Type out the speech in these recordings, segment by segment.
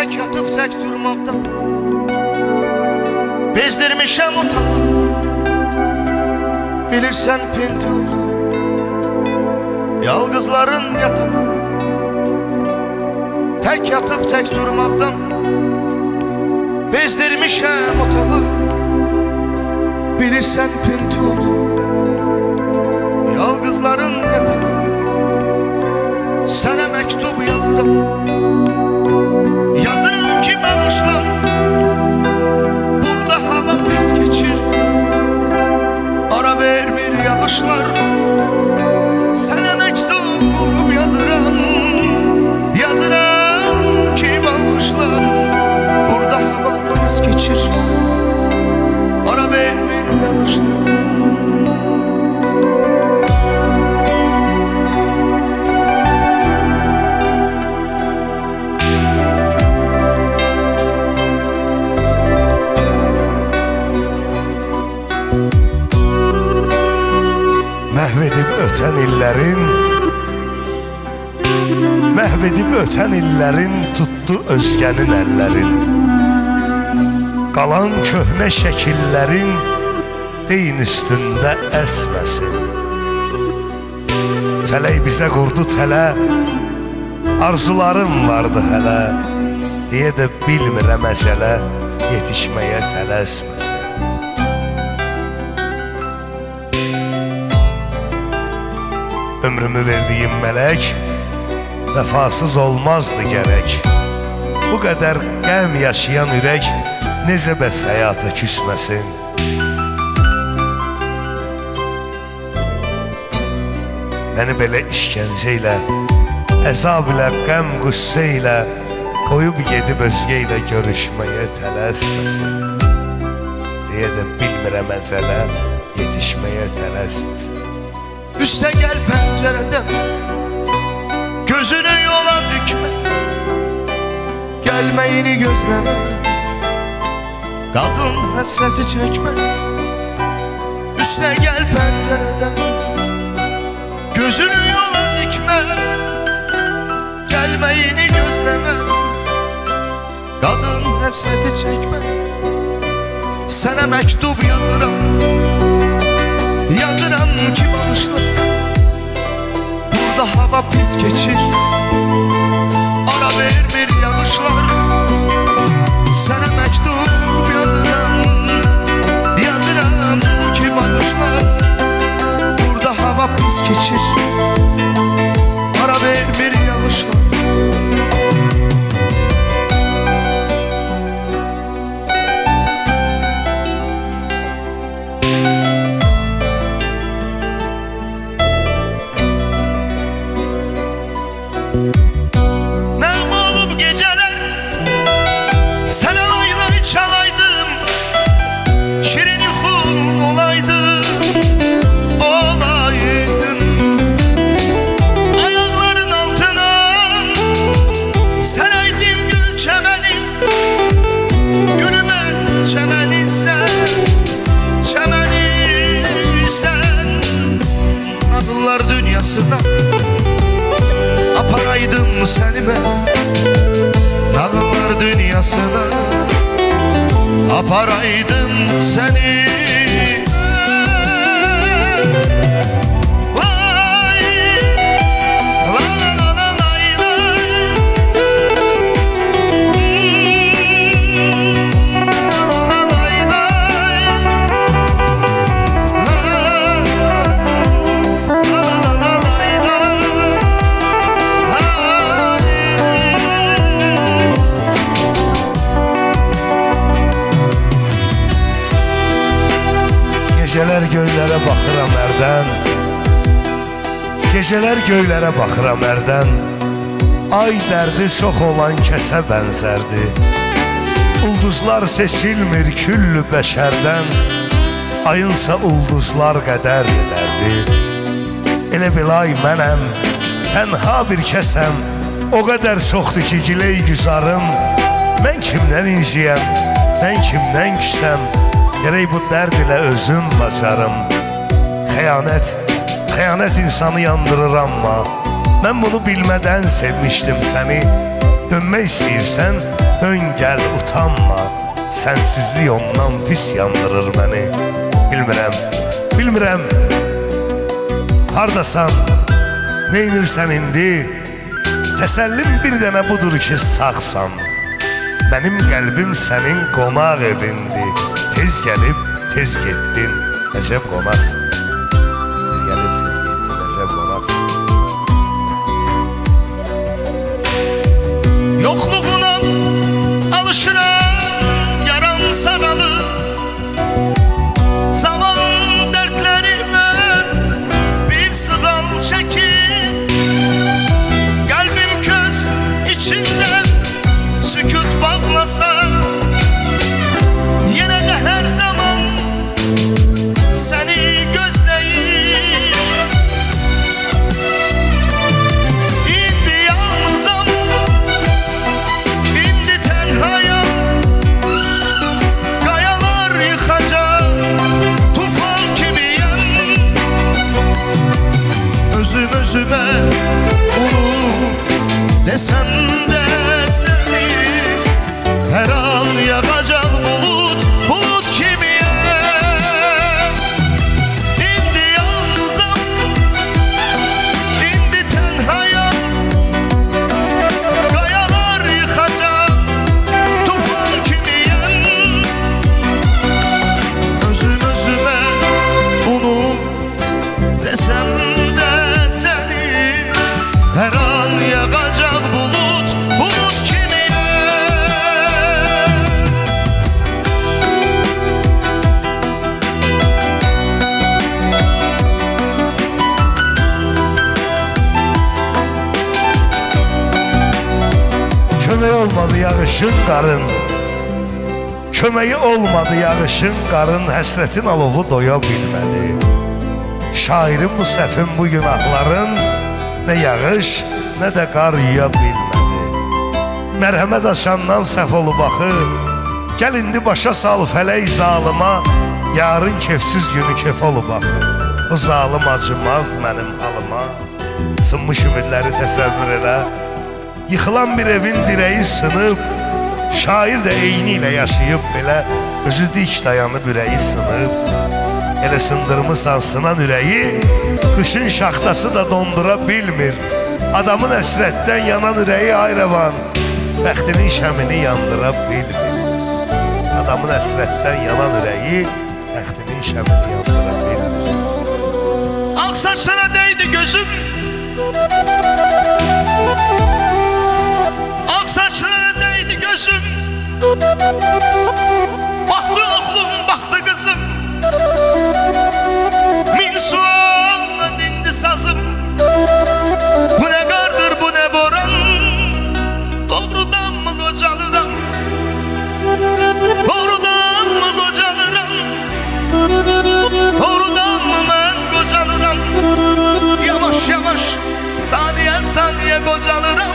Tək yatıb tək durmaqdan bezdirmişəm otağı. Bilirsən pinti oldu yalqızların yatağı. Tək yatıb tək durmaqdan bezdirmişəm otağı. Bilirsən pinti oldu yalqızların yatağı. Sənə məktub yazıram, yazıram ki bağışlam. Burada hava pis geçir, ara vermir yağışlar. Sənə məktub yazıram, yazıram ki bağışlam. Burada hava pis geçir, ara vermir yağışlar. Məhvedib ötən illərin, məhvedib ötən illərin tutdu özgənin əllərin. Qalan köhnə şəkillərin deyin üstündə əsməsin. Fələk bizə qurdu tələ, arzularım vardı hələ, deyə də bilmirəm əcələ yetişməyə tələsməsin. Ömrümü verdiyim mələk vəfasız olmazdı gərək. Bu qədər qəm yaşayan ürək necə bəs həyata küsməsin. Məni belə işgəncə ilə, əzab ilə, qəm qüssə ilə qoyub gedib özgə ilə görüşməyə tələsməsin. Deyə də bilmirəm əcələ yetişməyə tələsməsin. Üstə gəl pəncərədən, gözünü yola dikmə, gəlməyini gözləmək, qadın həsrəti çəkmək. Üstə gəl pəncərədən, gözünü yola dikmə, gəlməyini gözləmək, qadın həsrəti çəkmək. Sənə məktub yazıram, yazıram ki bağışla. Burada hava pis geçir, ara vermir yağışlar. Sənə məktub yazıram, yazıram ki bağışla. Burada hava pis geçir, ara vermir yağışlar. Nəğmə olub gecələr, sənə laylay çalaydım, şirin yuxum olaydım, olaydım. Ayaqların altına sərəydim gül çəmənim, gülümən çəmənisən, çəmənisən. Nağıllar dünyasına aparaydım səni mən, nağıllar dünyasına aparaydım səni. Gecələr göylərə baxıram ərdən, gecələr göylərə baxıram ərdən. Ay dərdi çox olan kəsə bənzərdi, ulduzlar seçilmir küllü bəşərdən. Ayınsa ulduzlar qədər edərdi. Elə bil ay mənəm, tənha bir kəsəm, o qədər çoxdur ki giley güzarım. Mən kimdən inciyəm, mən kimdən küsəm, gərək bu dərd ilə özüm bacarım. Xəyanət insanı yandırır amma mən bunu bilmədən sevmişdim səni. Dönmək istəyirsən, Dön gel utanma, sensizlik ondan pis yandırır məni. Bilmirəm, hardasan, neynirsən indi? Təsəllim bir dənə budur ki, sağsan. Mənim qəlbim sənin qonaq evindi. Tez gəlib, tez getdin, əcəb qonaqsın. Tez gəlib, tez getdin, əcəb qonaqsın. Yoxluğuna alışıram, yaram sağalır. Zaman dərdlərimə bir sığal çəkir. Qəlbim köz içində sükut bağlasa, yenə də hər zaman səni gözləyir. İndi yalnızam, indi tənhayam. Qayalar yıxacaq, tufan kimiyəm. Özümə onu desəm də səni, hər an yağacaq bulut kimiyəm. İndi yalnızam, indi tənhayam. Qayalar yıxacaq, tufan kimiyəm. Özümə onu desəm də səni, hər an yağacaq bulut kimiyəm. Köməyi olmadı yağışın qarın, köməyi olmadı yağışın qarın, həsrətin alovu doya bilmədi. Şairin bu səhvin bu günahların, nə yağış, nə də qar yiya bilmədi. Mərhəmət aşandan səhv olub axı, gəl indi başa sal fələk zalıma, yarın kefsiz günü kef olub axı. O zalım acımaz mənim halıma, sınmış ümidləri təsəvvür elə. Yıxılan bir evin dirəyi sınıb, şair də eyni ilə yaşayıb belə, özü dik dayanıb ürəyi sınıb. Elə sındırmısan sınan ürəyi, qışın şaxtası da dondura bilmir. Adamın əsrətdən yanan ürəyi ayrıvan, bəxtinin şəmini yandıra bilmir. Adamın əsrətdən yanan ürəyi, bəxtinin şəmini yandıra bilmir. Ağ saçlara değdi gözüm, ak saçlara değdi gözüm. Baktı oğlum, baktı kızım. Min sualla dindi sazım. Bu ne kardır, bu ne boran. Doğrudan mı kocalıram? Doğrudan mı kocalıram? Doğrudan mı ben kocalıram? Yavaş yavaş, saniye saniye kocalıram.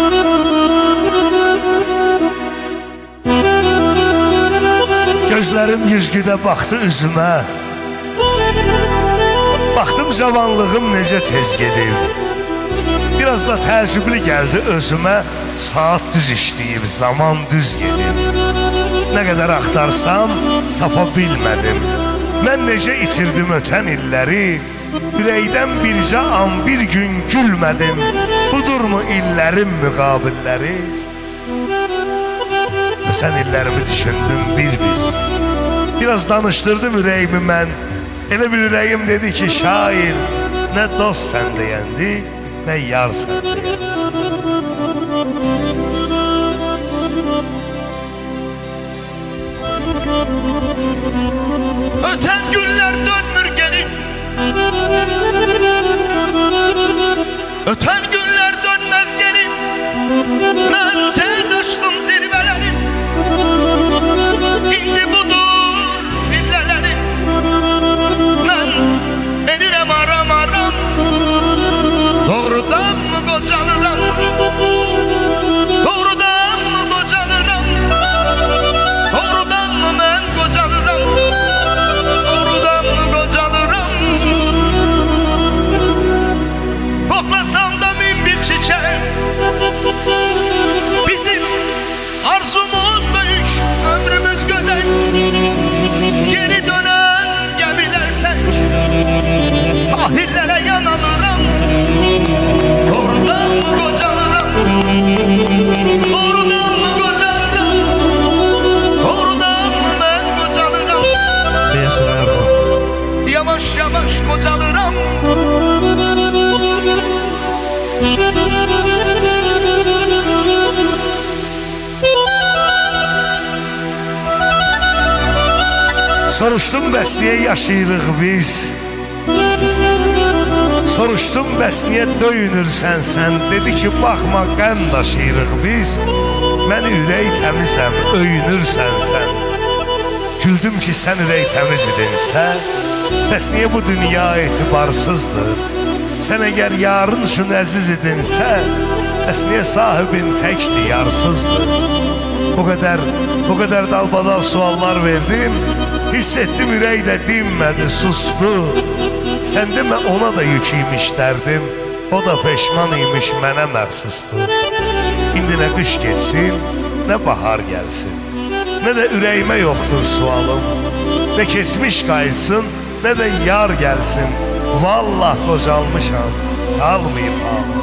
Gözlərim yüzgüdə baxdı üzümə, baxdım cavanlığım necə tez gedib. Biraz da təəccüblü gəldi özümə, saat düz işləyib, zaman düz gedib. Nə qədər axtarsam, tapa bilmədim. Mən necə itirdim ötən illəri, ürəkdən bircə an bir gün gülmədim. Budurmu illərin müqabilləri? Ötən illərimi düşündüm bir-bir. Biraz danışdırdım ürəyimi mən. Elə bil ürəyim dedi ki, şair, nə dost sən deyəndi, nə yar sən deyəndi. Öten günler dönmür geri. Öten günler dönmez geri. Ben tez açtım zirveleri. İndi budur illeleri. Ben edirem aram aram. Doğrudan mı kocalı Soruşdum bəs niyə yaşayırıq biz? Soruşdum bəs niyə döyünürsən sən? Dedi ki baxma qən daşıyırıq biz. Mən ürək təmizəm, öyünürsən sən. Güldüm ki sən ürək təmiz idinsə, bəs niyə bu dünya etibarsızdır? Sən əgər yarın üçün əziz idinsə, bəs niyə sahibin təkdir, yarsızdır? O qədər dalbadal suallar verdim, hiss etdim ürək də dinmədi, sustu. Sən demə ona da yük imiş dərdim, o da peşman imiş mənə məxsusdur. İndi nə qış geçsin, nə bahar gəlsin, nə də ürəyimə yoxdur sualım. Nə keçmiş qayıtsın, nə də yar gəlsin. Vallah qocalmışam, qalmayıb halım.